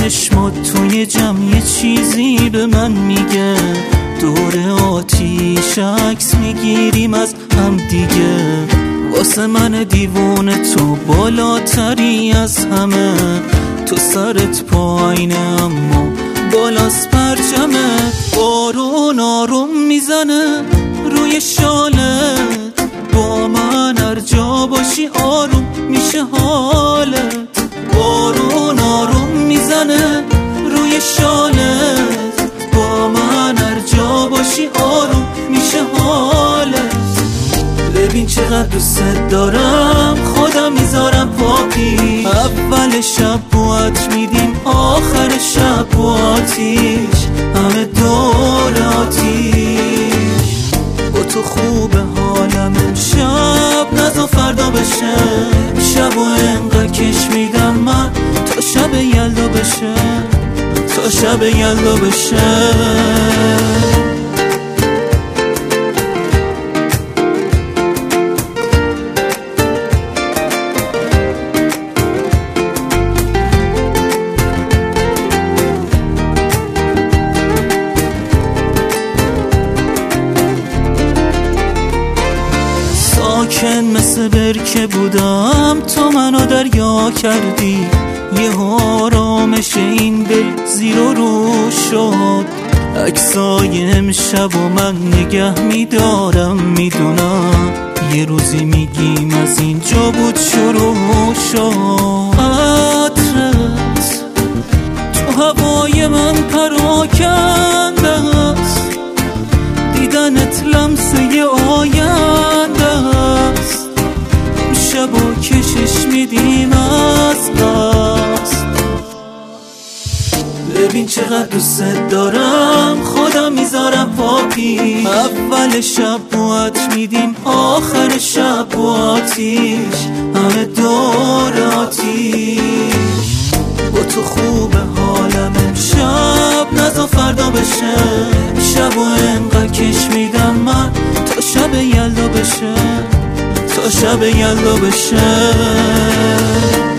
چشمات توی جمع یه چیزی به من میگه، دور آتیش عکس میگیریم از هم دیگه. واسه من دیوونه تو بالاتری از همه، تو سرت پایینه اما بالاست پرچمه. بارون آروم میزنه روی شالت، با من هر جا باشی آروم میشه حالت. بارون آروم میزنه روی شالت، با من هر جا باشی آروم میشه حالت. ببین چقدر دوست دارم، خودم میذارم پاپی. اول شب بوات میدیم، آخر شب بواتیش، همه دور آتیش. با تو خوبه حالم امشب، نزا فردا بشه. شب و انقدر کش میدم من تا شب یلدا بشه، تا شب یلدا بشه. ساکن مثل برکه بودم، تو منو دریا کردی. یه آرامش این دل زیر و رو شد. عکسای امشب و من نگه میدارم، میدونم یه روزی میگیم از اینجا بود شروع شد. عطرت تو هوای من پراکنده است، دیدنت لمسه آینده است. امشب و کشش میدیم از دست. ببین چقدر دوست دارم، خودم میذارم پاپی. اول شب بوات میدیم، آخر شب بواتیش، همه دور آتیش. با تو خوبه حالم امشب، نزا فردا بشه. شب و انقدر کش میدم من تا شب یلدا بشه، تا شب یلدا بشه.